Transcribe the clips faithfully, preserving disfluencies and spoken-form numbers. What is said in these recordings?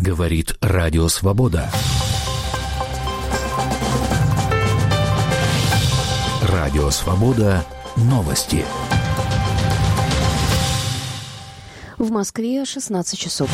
Говорит Радио Свобода. Радио Свобода. Новости. В Москве шестнадцать часов.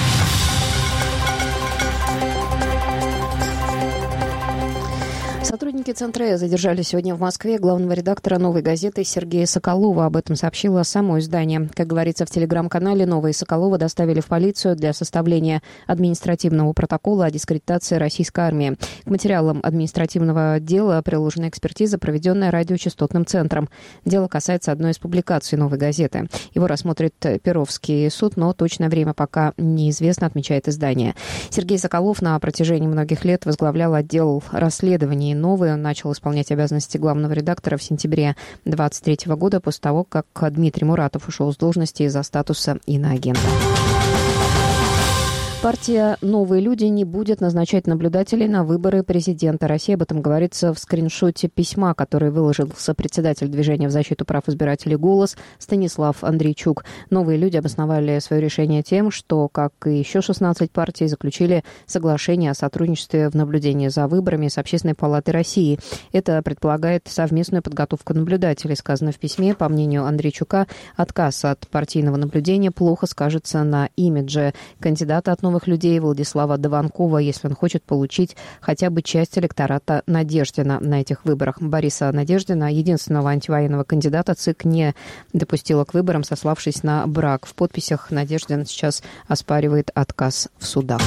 Сотрудники Центра Э задержали сегодня в Москве главного редактора «Новой газеты» Сергея Соколова. Об этом сообщило само издание. Как говорится в телеграм-канале, «Новые» Соколова доставили в полицию для составления административного протокола о дискредитации российской армии. К материалам административного дела приложена экспертиза, проведенная радиочастотным центром. Дело касается одной из публикаций «Новой газеты». Его рассмотрит Перовский суд, но точное время пока неизвестно, отмечает издание. Сергей Соколов на протяжении многих лет возглавлял отдел расследований «Новый». Он начал исполнять обязанности главного редактора в сентябре две тысячи двадцать третьего года после того, как Дмитрий Муратов ушел с должности из-за статуса иноагента. Партия «Новые люди» не будет назначать наблюдателей на выборы президента России. Об этом говорится в скриншоте письма, который выложил сопредседатель движения в защиту прав избирателей «Голос» Станислав Андрейчук. «Новые люди» обосновали свое решение тем, что, как и еще шестнадцать партий, заключили соглашение о сотрудничестве в наблюдении за выборами с Общественной палатой России. Это предполагает совместную подготовку наблюдателей. Сказано в письме, по мнению Андрейчука, отказ от партийного наблюдения плохо скажется на имидже кандидата от «Новых людей» Владислава Дованкова, если он хочет получить хотя бы часть электората Надеждина на этих выборах. Бориса Надеждина, единственного антивоенного кандидата, ЦИК не допустила к выборам, сославшись на брак. В подписях Надеждин сейчас оспаривает отказ в судах.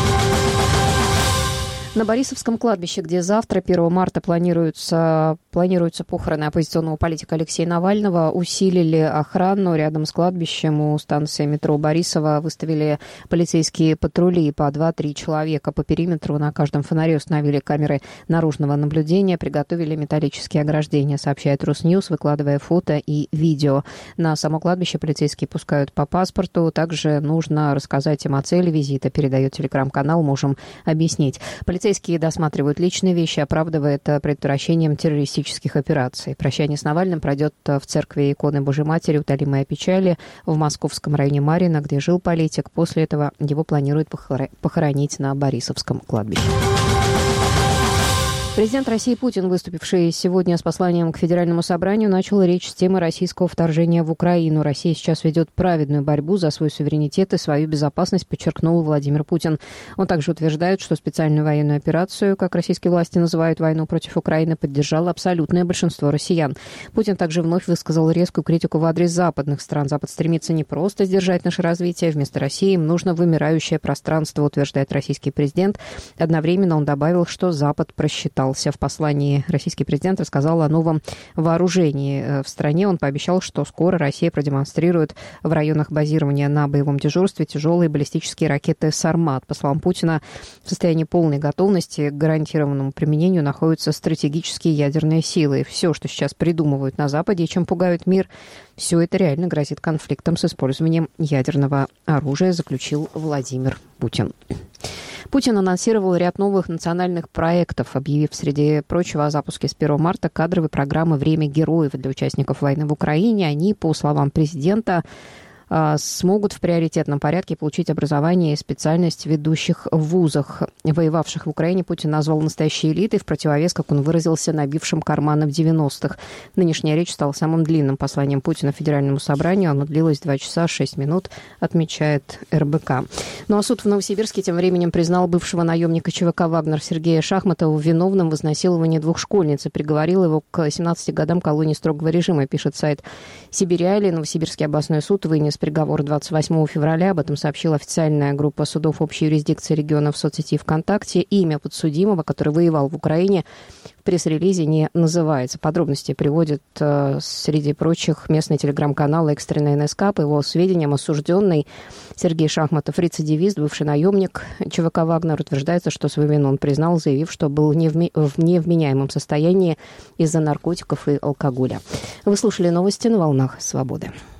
На Борисовском кладбище, где завтра, первого марта, планируются, планируются похороны оппозиционного политика Алексея Навального, усилили охрану. Рядом с кладбищем у станции метро Борисова выставили полицейские патрули по два-три человека. По периметру на каждом фонаре установили камеры наружного наблюдения, приготовили металлические ограждения, сообщает Русньюз, выкладывая фото и видео. На само кладбище полицейские пускают по паспорту. Также нужно рассказать им о цели визита, передает телеграм-канал «Можем объяснить». Полицейские досматривают личные вещи, оправдывая это предотвращением террористических операций. Прощание с Навальным пройдет в церкви иконы Божьей Матери «Утолимая печали» в московском районе Марьино, где жил политик. После этого его планируют похоронить на Борисовском кладбище. Президент России Путин, выступивший сегодня с посланием к Федеральному собранию, начал речь с темы российского вторжения в Украину. Россия сейчас ведет праведную борьбу за свой суверенитет и свою безопасность, подчеркнул Владимир Путин. Он также утверждает, что специальную военную операцию, как российские власти называют войну против Украины, поддержало абсолютное большинство россиян. Путин также вновь высказал резкую критику в адрес западных стран. Запад стремится не просто сдержать наше развитие, вместо России им нужно вымирающее пространство, утверждает российский президент. Одновременно он добавил, что Запад просчитал. В послании российский президент рассказал о новом вооружении в стране. Он пообещал, что скоро Россия продемонстрирует в районах базирования на боевом дежурстве тяжелые баллистические ракеты «Сармат». По словам Путина, в состоянии полной готовности к гарантированному применению находятся стратегические ядерные силы. Все, что сейчас придумывают на Западе и чем пугают мир, все это реально грозит конфликтом с использованием ядерного оружия, заключил Владимир Путин. Путин анонсировал ряд новых национальных проектов, объявив, среди прочего, о запуске с первого марта кадровой программы «Время героев» для участников войны в Украине. Они, по словам президента, смогут в приоритетном порядке получить образование и специальность в ведущих вузах. Воевавших в Украине Путин назвал настоящей элитой в противовес, как он выразился, набившим карманы в девяностых. Нынешняя речь стала самым длинным посланием Путина Федеральному собранию. Оно длилось два часа шесть минут, отмечает эр бэ ка. Ну а суд в Новосибирске тем временем признал бывшего наемника ЧВК «Вагнер» Сергея Шахматова виновным в изнасиловании двух школьниц и приговорил его к семнадцати годам колонии строгого режима, пишет сайт Сибириали. Новосибирский областной суд вынес приговор двадцать восьмого февраля. Об этом сообщила официальная группа судов общей юрисдикции региона в соцсети ВКонтакте. Имя подсудимого, который воевал в Украине, в пресс-релизе не называется. Подробности приводит, э, среди прочих, местный телеграм-канал «Экстренная эн эс ка». По его сведениям, осужденный Сергей Шахматов, рецидивист, бывший наемник ЧВК «Вагнер», утверждается, что свою вину он признал, заявив, что был невме- в невменяемом состоянии из-за наркотиков и алкоголя. Вы слушали новости на «Волнах Свободы».